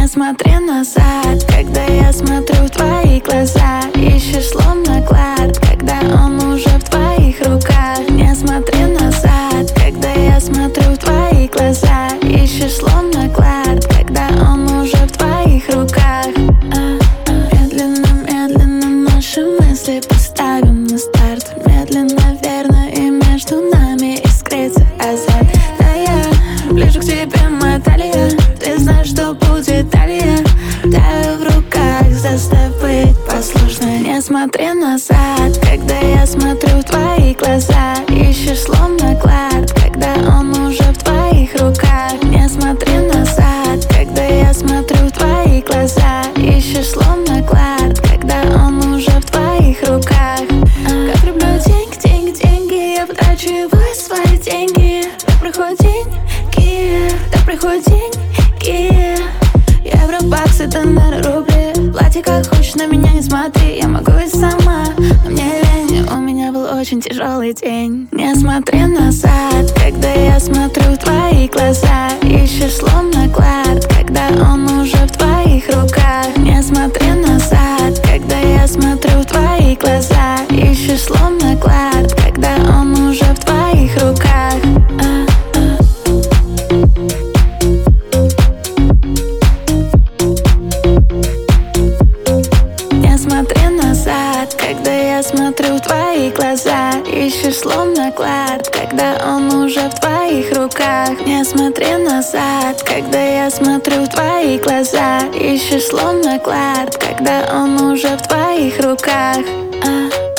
смотри назад, когда я смотрю в твои глаза. Ищешь словно клад, когда он уже в твоих руках. Не смотри назад, когда я смотрю в твои глаза. Ищешь словно клад, когда он уже в твоих руках. Медленно, медленно наши мысли поставим на старт. Медленно, верно, и между нами искрится азарт. Да, я ближе к тебе, моя талия. Ты знаешь, что будет далее. Таю в руках, заставь быть послушной. Не смотри назад, когда я смотрю в твои глаза. Ищешь словно клад, когда он уже в твоих руках. Не смотри назад, когда я смотрю в твои глаза. Ищешь словно клад, когда он уже в твоих руках. Как люблю деньги, деньги, деньги. Я потрачу его и свои деньги. Так проходят деньги, так проходят деньги. Евро, баксы, доллары, рубли. Платье как хочешь, на меня не смотри. Я могу и сама, но мне лень. У меня был очень тяжелый день. Не смотри назад, когда я смотрю в твои глаза. Ищешь словно клад, когда он уже в твоих руках. Не смотри назад, когда я смотрю в твои глаза. Ищешь словно клад, когда он уже в твоих руках. Не смотри назад, когда я смотрю в твои глаза. Ищешь словно клад, когда он уже в твоих руках. Не смотри назад, когда я смотрю в твои глаза. Ищешь словно клад, когда он уже в твоих руках.